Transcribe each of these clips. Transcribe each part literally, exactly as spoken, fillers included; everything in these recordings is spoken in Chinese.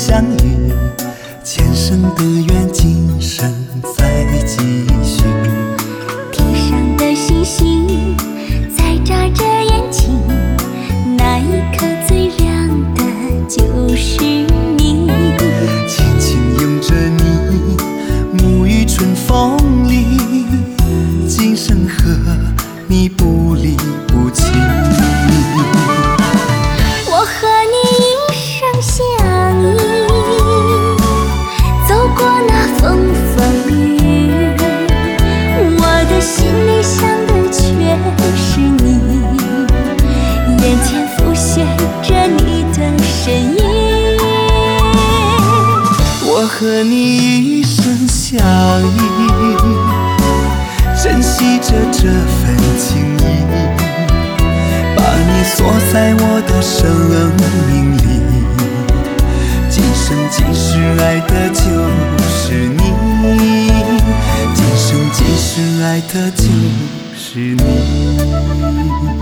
相遇，前生的缘，今生再继续。 天上的星星在眨着眼睛，那一颗最亮的就是你。 轻轻拥着你，沐浴春风里，今生和你不离不弃。 我和你一生相依，走过那风风雨雨，我的心里想的却是你，眼前浮现着你的身影。 我和你一生相依，珍惜着这份情谊，把你锁在我的生命里，今生今世爱的就是你，今生今世爱的就是你。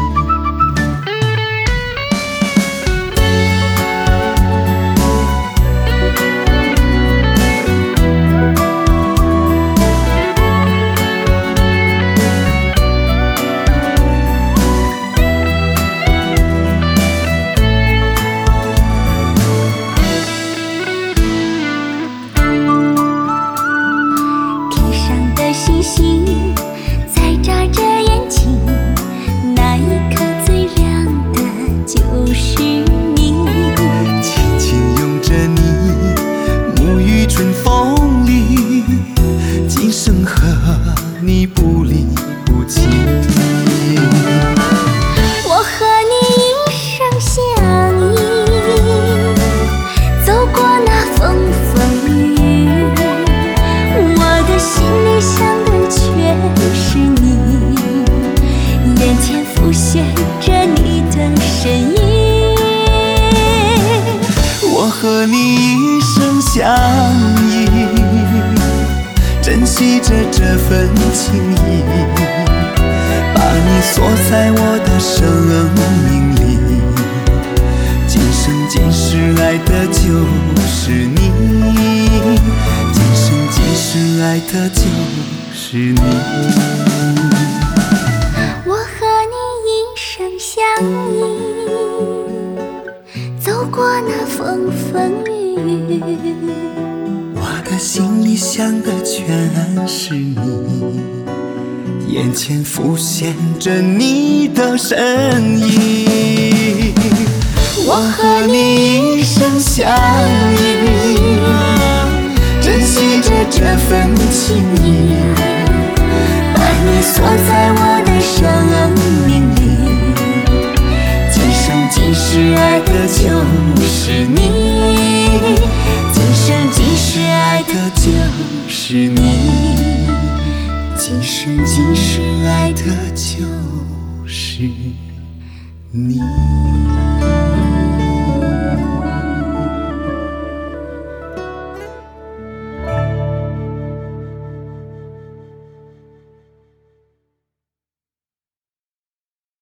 星星在眨着眼睛，那一颗最亮的就是你。 轻轻拥着你，沐浴春风里，今生和你不离不弃。 我和你一生相依，走过那风风雨雨，我的心里想是你，眼前浮现着你的身影。 我和你一生相依，珍惜着这份情谊，把你锁在我的生命里，今生今世爱的就是你，今生今世爱的就是你。 我和你一生相依，走过那风风雨雨， 我的心里想的全是你，眼前浮现着你的身影。我和你一生相依，珍惜着这份情谊，把你锁在我的生命里，今生今世爱的就是你，今生今世爱的就是你，今生今世爱的就是你。